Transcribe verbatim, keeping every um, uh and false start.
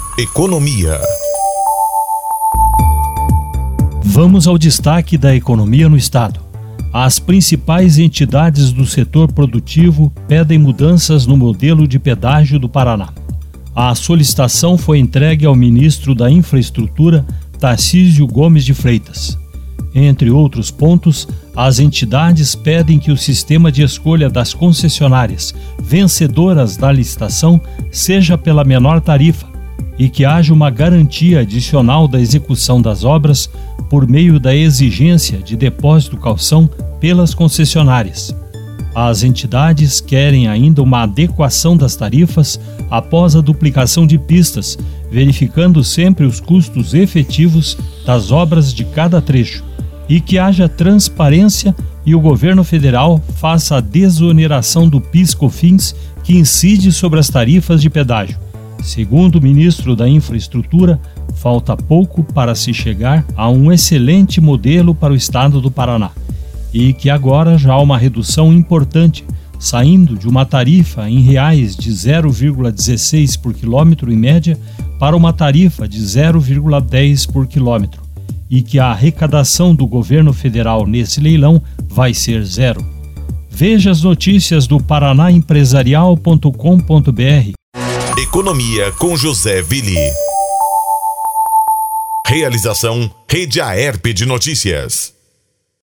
Economia. Vamos ao destaque da economia no estado. As principais entidades do setor produtivo pedem mudanças no modelo de pedágio do Paraná. A solicitação foi entregue ao ministro da Infraestrutura, Tarcísio Gomes de Freitas. Entre outros pontos, as entidades pedem que o sistema de escolha das concessionárias vencedoras da licitação seja pela menor tarifa e que haja uma garantia adicional da execução das obras por meio da exigência de depósito calção pelas concessionárias. As entidades querem ainda uma adequação das tarifas após a duplicação de pistas, verificando sempre os custos efetivos das obras de cada trecho, e que haja transparência e o governo federal faça a desoneração do PIS/COFINS que incide sobre as tarifas de pedágio. Segundo o ministro da Infraestrutura, falta pouco para se chegar a um excelente modelo para o estado do Paraná, e que agora já há uma redução importante, saindo de uma tarifa em reais de zero vírgula dezesseis por quilômetro em média para uma tarifa de zero vírgula dez por quilômetro, e que a arrecadação do governo federal nesse leilão vai ser zero. Veja as notícias do paraná empresarial ponto com ponto br. Economia com José Willi. Realização Rede Aerp de Notícias.